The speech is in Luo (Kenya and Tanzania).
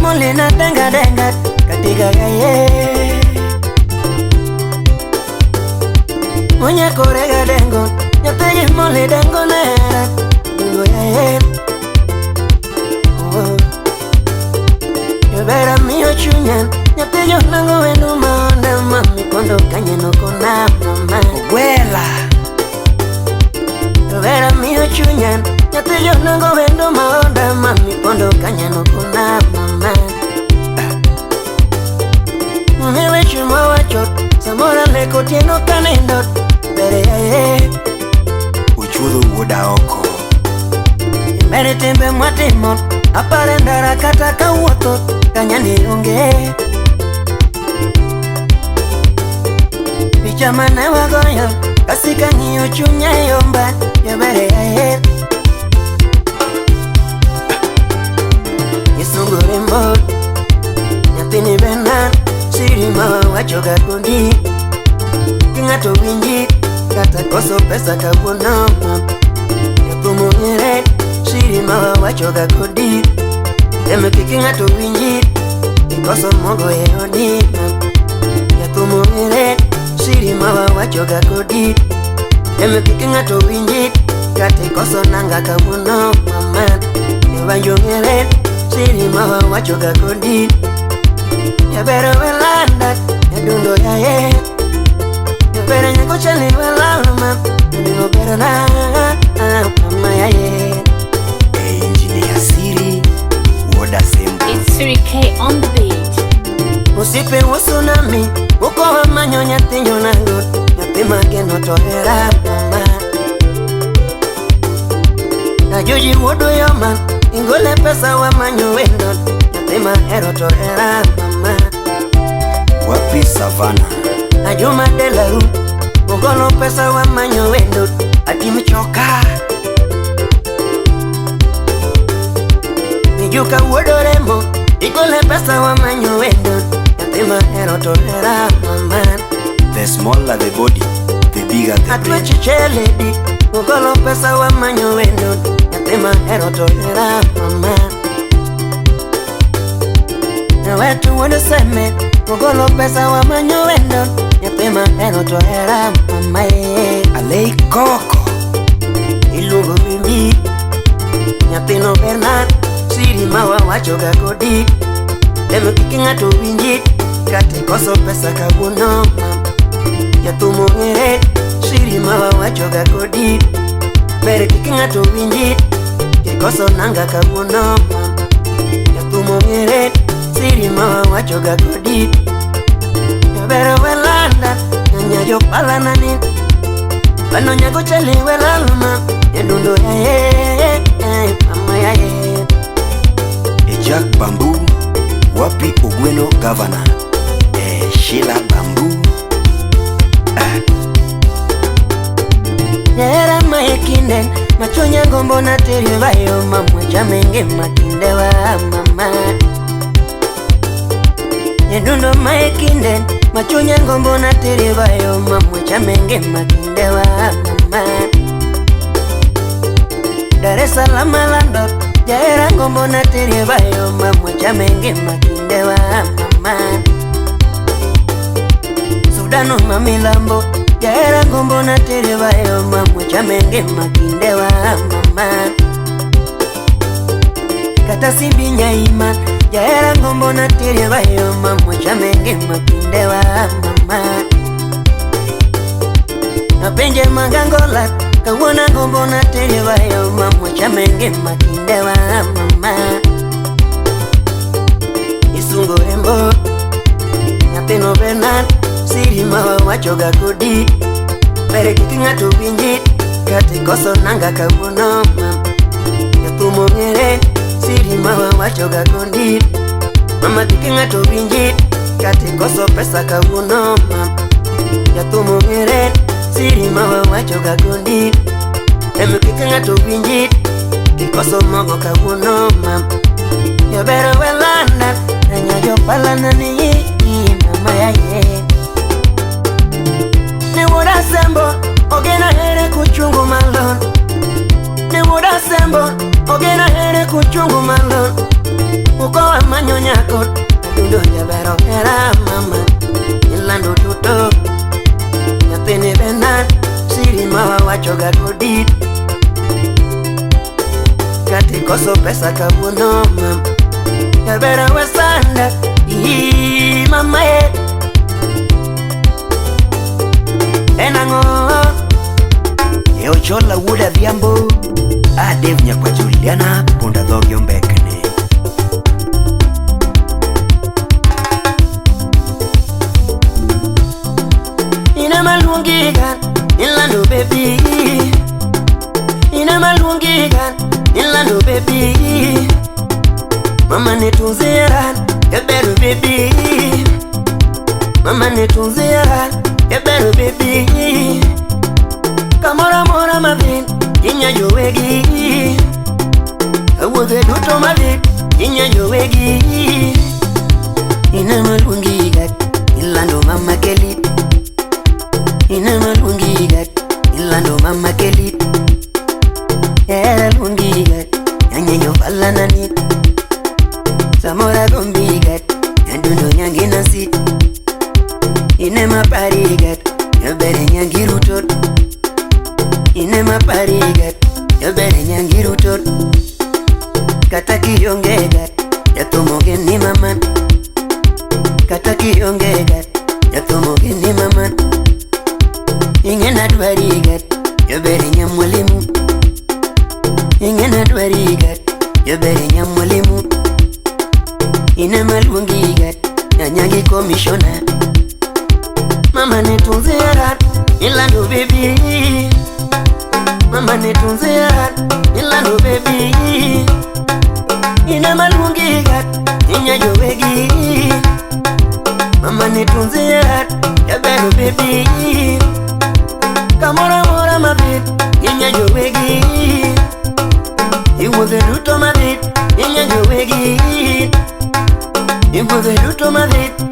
molina denga denga katika gaye Munya korega dengo nyategi mole dengo nera Dungo yae Yobera miyo chunyan nyatejo nango wenu maonda mami Kondo kanye no kona mama Wela Yobera miyo chunyan nyatejo nango wenu maonda mami Kondo kanye no kona mama Mwewe chumwa wachot Samora leko tieno kanendot Bere yae Uchudu woda oko Mbere tembe mwatimot Apare ndara kataka uotot Kanyani unge Picha mane wagoyo Kasika ngiyo chunye yomba Yabere yae Yisungure mbot Nyatini bena Sirima wachoga kundi Kingato winji Kata koso pesa kabuno Yapumu nire Sirima wachoga kundi Deme kikingato winji Kikoso mogo yeoni Yapumu nire Sirima wachoga kundi Deme kikingato winji Kata koso nanga kabuno Mama Yabanyo nire Sirima wachoga kundi Yabere welanda Yadundo yae Yabere nyako chali welalama Yadino bere na Mama yae Engineer Siri Woda Sembo It's Siri K on the beat. Usipe usunami Uko wa manyo nyati nyonango Nyati mageno tohera mama Na juji wudu yoma Ingole pesa wa manyo wendo Nyati mahero tohera mama Wapi Savannah Najuma delaru Mugolo pesa wa manyo wendo Ati mchoka Nijuka uodo rembo Igole pesa wa manyo wendo Yatima hero tolera mama The smaller the body The bigger the Atwe brain chicheledi Mugolo pesa wa manyo wendo Yatima hero tolera mama Na wetu wado seme Mugolo pesa wa manyo wendo Yatima hero tolera mama Alei Koko Ilungo bimbi Nyapino Bernard Sirima wachoga kodi Deme kikingato winji Kate koso pesa kabuno Yatumu ngere Sirima wachoga kodi Bere kikingato winji Kikoso nanga kabuno Yatumu ngere Sirima wachoga kodi Yabere welanda Nyanyajo pala nani Bano nyago chali welaluma Yadundo yae Mama yae Jack Bamboo Wapi Ogweno Governor Sheila Bamboo Yera maekinden Machonya ngombo na terivayo Mamwa jamenge makindewa mama Yadundo maekinden Machonya ngombo na terivayo Mamwa jamenge makindewa mama Dar es Salaam lando Jaera ngombo na terivayo Mamwa jamenge makindewa mama Sudano mamilambo Jaera ngombo na terivayo Mamwa jamenge makindewa mama Kata simbi nyaima Jaera ngombo na terivayo Mamwa jamenge makindewa mama Napenje magangola Kawona ngombo na terivayo Mamwa jamenge makindewa mama Isungo rembo Nyapino Bernard Sirima wachoga kodi Bere kikingato winji Kate koso nanga kabuno Yatumu ngere Sirima wachoga kodi Mama kikingato winji Kate koso pesa kabuno Yatumu ngere Sirima wachoga kodi Deme kikingato winji Kikoso mogo kabuno Yabere welanda Nanyajo pala nani Mama yae Ni woda sembo Ogena here kuchungu malon Ni woda sembo Ogena here kuchungu malon Uko wa manyo Adundo nyakot, adundo jabero era mama. Ilando tuto, nyathini benat, siri mawa wachoga kodit. Kati koso pesa kabuno mam, jabera wesanda, mama ye. Enango, chola wuda dhiambo, Dave nyakwa Juliana, punda dhogyo mbekne. Ina malungigan, ilando baby. Ina malungigan, ilando baby. Mama netunziran, eberu baby. Mama netunziran, eberu baby. Kamora mora mavin, inya jowegi. Awude duto mavin, inya jowegi. Ina malungi gat, ilando mama kelit. Ina malungi gat, ilando mama kelit. Era lungi gat, nyanya nyofala nanit. Samora gombi gat, nyandundo nyangi nasit. Ina mapari gat, yabere nyangi rutot. Ine maparigat, yabere nyangiru tot. Kataki yongegat, yatomoge ni maman. Kataki yongegat, yatomoge ni maman. Ingena dwarigat, yabere nyamwalimu. Ingena dwarigat, yabere nyamwalimu. Ine malungigat, nyanyangi komishona. Mama netunzirat, ilando baby. Mama netunzirat, ilando baby. Ina malungigat, inya jowegi. Mama netunzirat, yabero baby. Kamora mora mabit, inya jowegi. Iwude duto mabit, inya jowegi. Iwude duto mabit,